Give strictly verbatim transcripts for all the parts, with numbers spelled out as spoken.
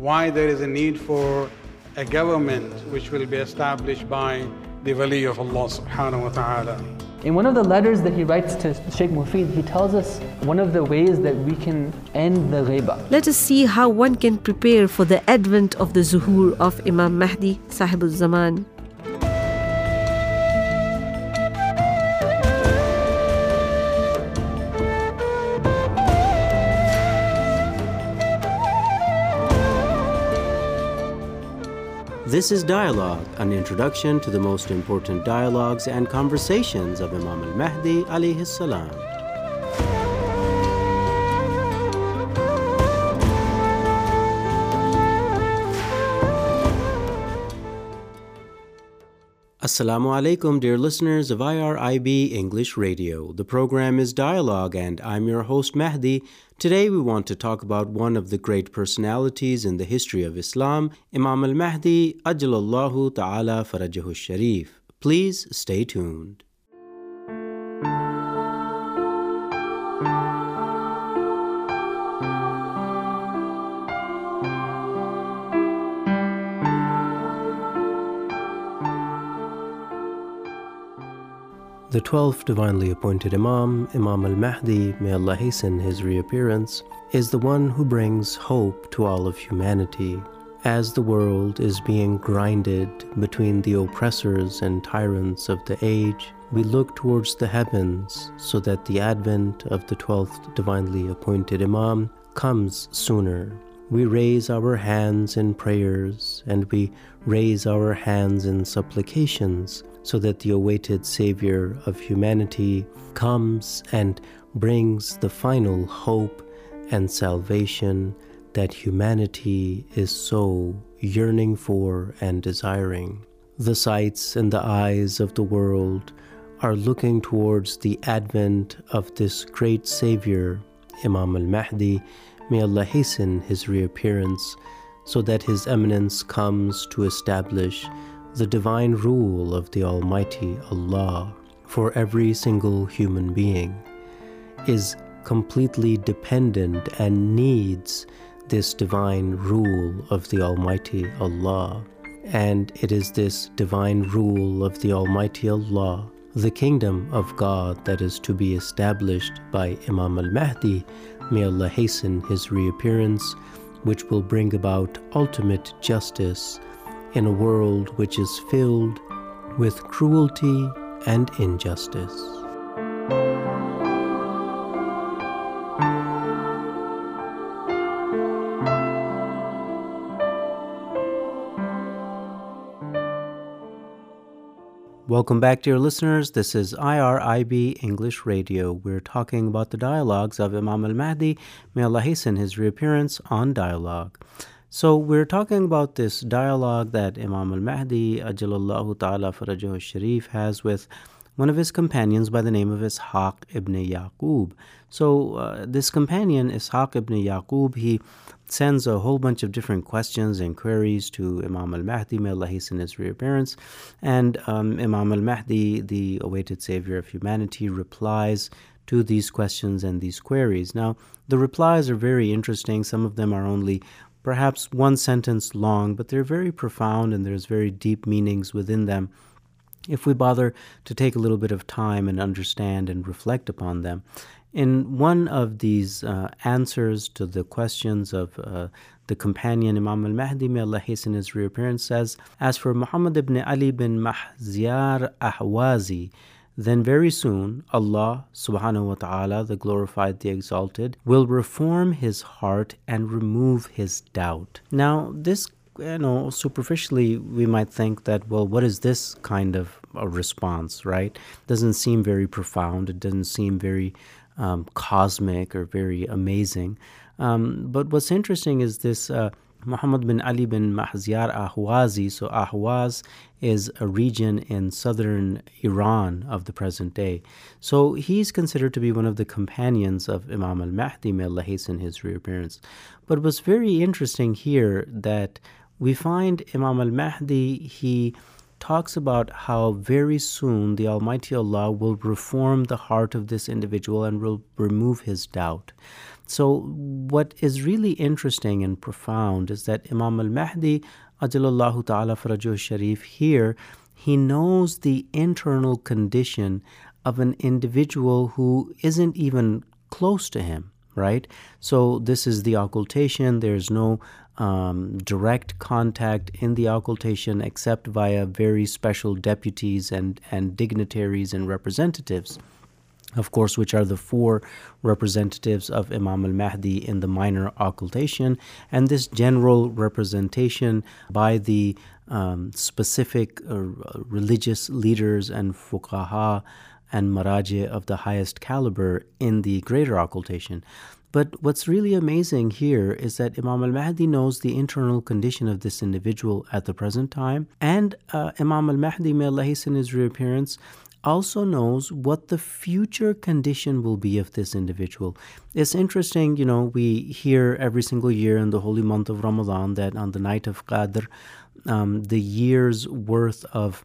why there is a need for a government which will be established by the wali of Allah subhanahu wa ta'ala. In one of the letters that he writes to Sheikh Mufid, he tells us one of the ways that we can end the ghaiba. Let us see how one can prepare for the advent of the zuhur of Imam Mahdi, Sahibul Zaman. This is Dialogue, an introduction to the most important dialogues and conversations of Imam al-Mahdi alayhi salam. Assalamu alaikum, dear listeners of I R I B English Radio. The program is Dialogue, and I'm your host Mahdi. Today we want to talk about one of the great personalities in the history of Islam, Imam al-Mahdi, Ajjalallahu Ta'ala Farajahu Sharif. Please stay tuned. The twelfth divinely appointed Imam, Imam al-Mahdi, may Allah hasten his reappearance, is the one who brings hope to all of humanity. As the world is being grinded between the oppressors and tyrants of the age, we look towards the heavens so that the advent of the twelfth divinely appointed Imam comes sooner. We raise our hands in prayers and we raise our hands in supplications so that the awaited Savior of humanity comes and brings the final hope and salvation that humanity is so yearning for and desiring. The sights and the eyes of the world are looking towards the advent of this great Savior, Imam al-Mahdi. May Allah hasten his reappearance so that His Eminence comes to establish the divine rule of the Almighty Allah for every single human being is completely dependent and needs this divine rule of the Almighty Allah. And it is this divine rule of the Almighty Allah, the kingdom of God, that is to be established by Imam al-Mahdi, may Allah hasten his reappearance, which will bring about ultimate justice in a world which is filled with cruelty and injustice. Welcome back, dear listeners. This is I R I B English Radio. We're talking about the dialogues of Imam al-Mahdi. May Allah hasten his reappearance on Dialogue. So we're talking about this dialogue that Imam al-Mahdi, Ajjalallahu Ta'ala Farajahu Sharif, has with one of his companions by the name of Ishaq ibn Yaqub. So uh, this companion, Ishaq ibn Yaqub, he sends a whole bunch of different questions and queries to Imam al-Mahdi, may Allah hasten his reappearance. And um, Imam al-Mahdi, the awaited savior of humanity, replies to these questions and these queries. Now, the replies are very interesting. Some of them are only perhaps one sentence long, but they're very profound and there's very deep meanings within them if we bother to take a little bit of time and understand and reflect upon them. In one of these uh, answers to the questions of uh, the companion, Imam al-Mahdi, may Allah hasten his reappearance, says, as for Muhammad ibn Ali bin Mahziar Ahwazi, then very soon Allah subhanahu wa ta'ala, the glorified, the exalted, will reform his heart and remove his doubt. Now, this, you know, superficially we might think that, well, what is this kind of a response, right? Doesn't seem very profound. It doesn't seem very um, cosmic or very amazing. Um, but what's interesting is this uh, Muhammad bin Ali bin Mahziar Ahwazi. So Ahwaz is a region in southern Iran of the present day. So he's considered to be one of the companions of Imam al-Mahdi, may Allah hasten his reappearance. But what's very interesting here that we find Imam al-Mahdi, he talks about how very soon the Almighty Allah will reform the heart of this individual and will remove his doubt. So what is really interesting and profound is that Imam al-Mahdi, Ajalallahu ta'ala farajuh sharif, here, he knows the internal condition of an individual who isn't even close to him, right? So this is the occultation. There's no um, direct contact in the occultation except via very special deputies and, and dignitaries and representatives, of course, which are the four representatives of Imam al-Mahdi in the minor occultation. And this general representation by the um, specific uh, religious leaders and fuqaha and maraji of the highest caliber in the greater occultation. But what's really amazing here is that Imam al-Mahdi knows the internal condition of this individual at the present time, and uh, Imam al-Mahdi, may Allah hasten his reappearance, also knows what the future condition will be of this individual. It's interesting, you know, we hear every single year in the holy month of Ramadan that on the night of Qadr, um, the year's worth of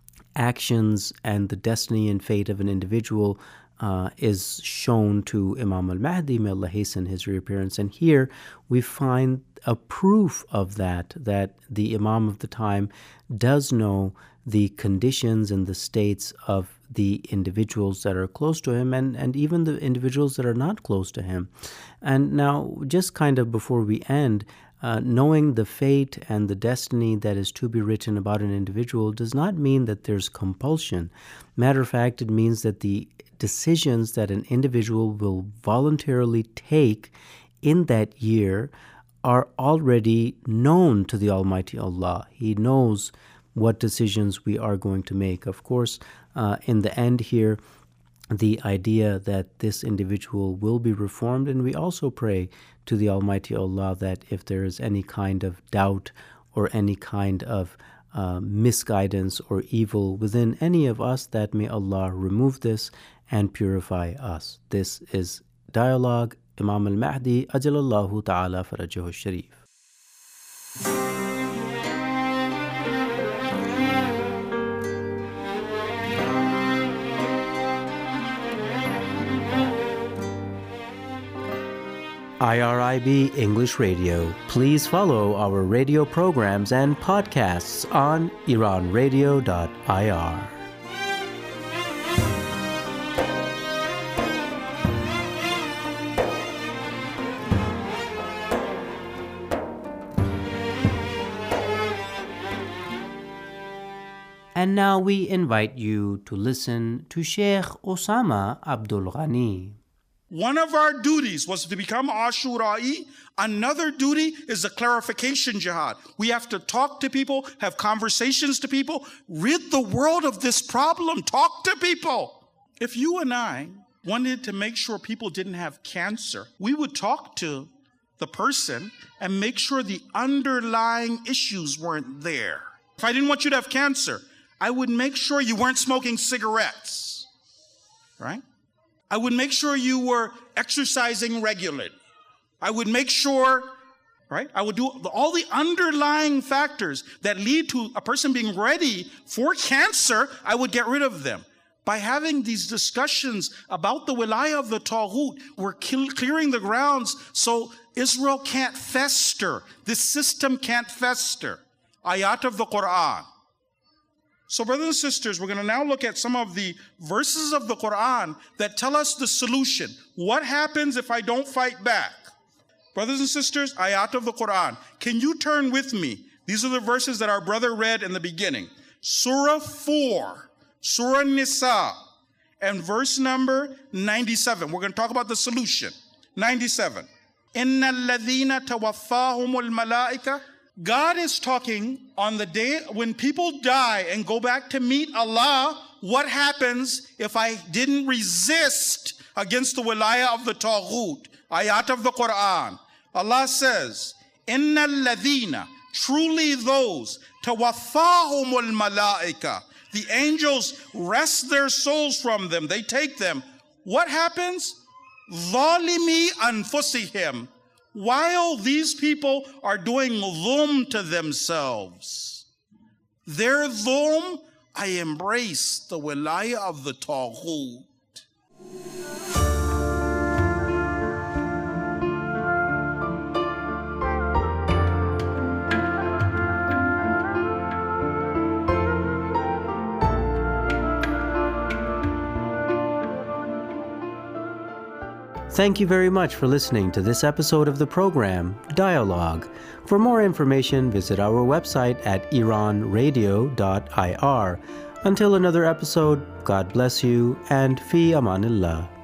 actions and the destiny and fate of an individual uh, is shown to Imam al-Mahdi, may Allah hasten his reappearance. And here we find a proof of that, that the Imam of the time does know the conditions and the states of the individuals that are close to him, and, and even the individuals that are not close to him. And now, just kind of before we end, uh, knowing the fate and the destiny that is to be written about an individual does not mean that there's compulsion. Matter of fact, it means that the decisions that an individual will voluntarily take in that year are already known to the Almighty Allah. He knows what decisions we are going to make. Of course, uh, in the end here, the idea that this individual will be reformed, and we also pray to the Almighty Allah that if there is any kind of doubt or any kind of uh, misguidance or evil within any of us, that may Allah remove this and purify us. This is Dialogue, Imam al-Mahdi, Ajalallahu ta'ala farajuh sharif. I R I B English Radio. Please follow our radio programs and podcasts on iran radio dot I R. And now we invite you to listen to Sheikh Osama Abdul Ghani. One of our duties was to become Ashura'i. Another duty is the clarification jihad. We have to talk to people, have conversations to people, rid the world of this problem, talk to people. If you and I wanted to make sure people didn't have cancer, we would talk to the person and make sure the underlying issues weren't there. If I didn't want you to have cancer, I would make sure you weren't smoking cigarettes, right? I would make sure you were exercising regularly. I would make sure, right? I would do all the underlying factors that lead to a person being ready for cancer. I would get rid of them. By having these discussions about the wilayah of the Taghut, we're clearing the grounds so Israel can't fester. This system can't fester. Ayat of the Quran. So brothers and sisters, we're going to now look at some of the verses of the Quran that tell us the solution. What happens if I don't fight back? Brothers and sisters, ayat of the Quran. Can you turn with me? These are the verses that our brother read in the beginning. Surah four, Surah Nisa, and verse number ninety-seven. We're going to talk about the solution. ninety-seven. Inna alladhina tawaffahumul malaika. God is talking on the day when people die and go back to meet Allah. What happens if I didn't resist against the wilayah of the Taghut? Ayat of the Quran. Allah says, Inna alladhina, truly those, tawaffahumul malaika, the angels wrest their souls from them, they take them. What happens? Zalimi anfusihim. While these people are doing dhulm to themselves, their dhulm, I embrace the wilayah of the Taghut. Thank you very much for listening to this episode of the program, Dialogue. For more information, visit our website at iran radio dot I R. Until another episode, God bless you and fi amanillah.